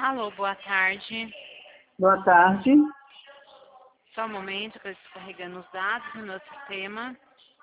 Alô, boa tarde. Boa tarde. Só um momento que eu estou carregando os dados no meu sistema.